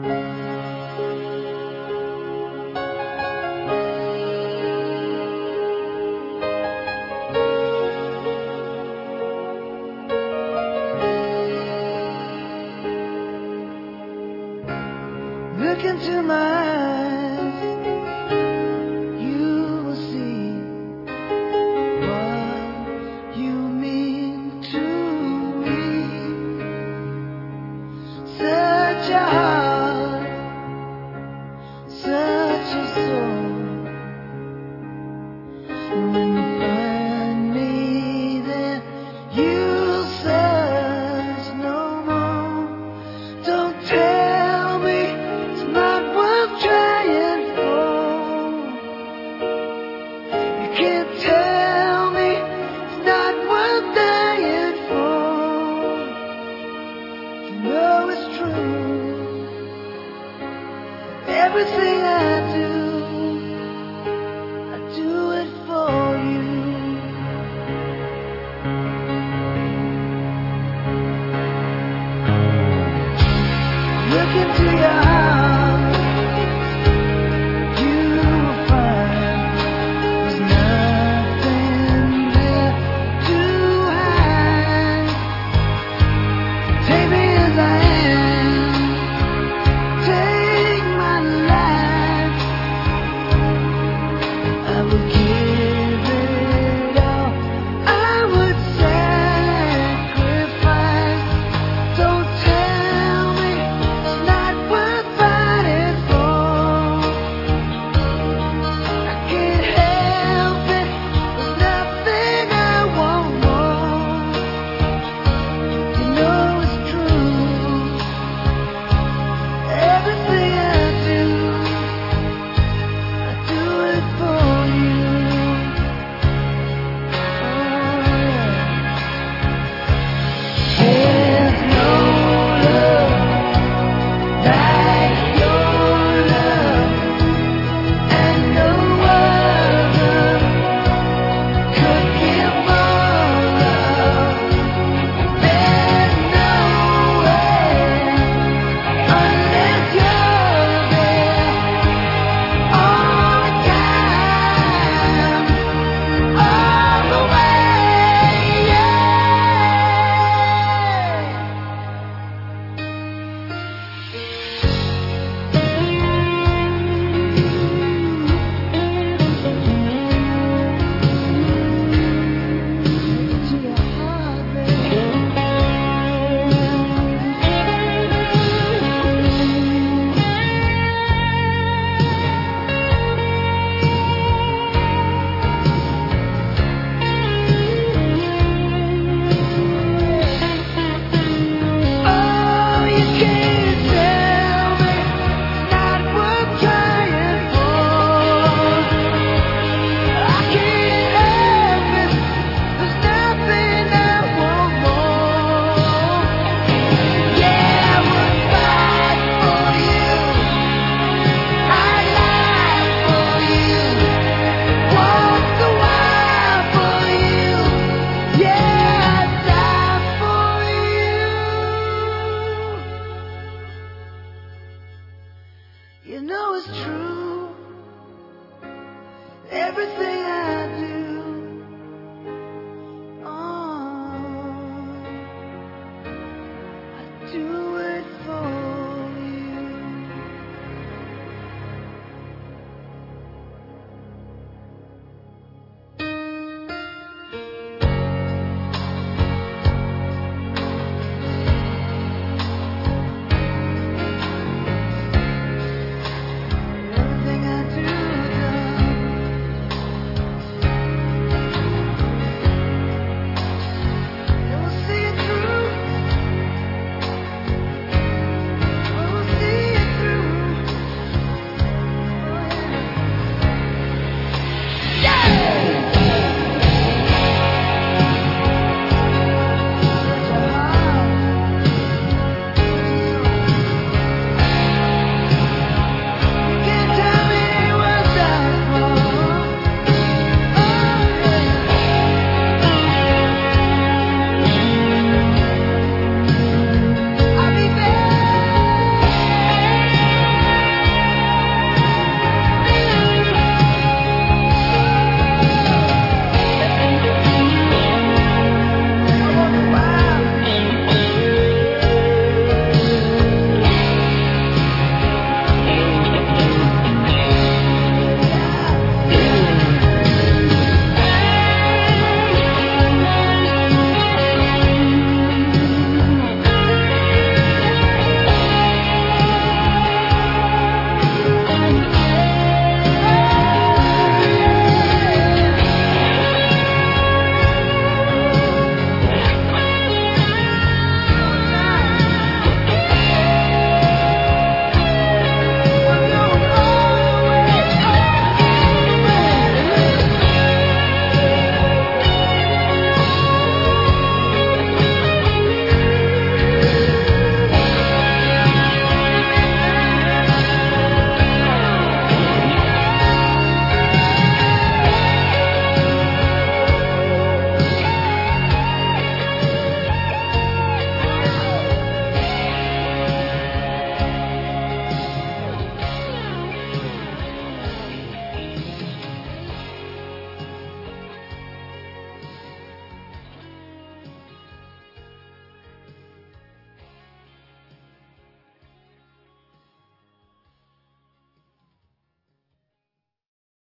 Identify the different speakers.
Speaker 1: Look into my eyes, you will see what you mean to me. Such a heart, such a soul. When you find me there, you'll search no more. Don't tell me it's not worth trying for. You can't tell me it's not worth dying for. You know it's true. Everything I do it for you. Look into your heart, you will find there's nothing there to hide. Take me as I am, take my life. I would give it all, I would sacrifice. Don't tell me it's not worth fighting for. I can't help it, there's nothing I want more. You know it's true. Everything I do it for you. There's no love like your love, and no other could give more love. There's nowhere unless you're there all the time, all the way. To your heart, baby. Oh, you can't tell me it's not worth trying for. I can't help it, there's nothing I want more. Yeah, I would fight for you, I'd lie for you, walk the wire for you. Yeah, I'd die for you. You know it's true. Everything I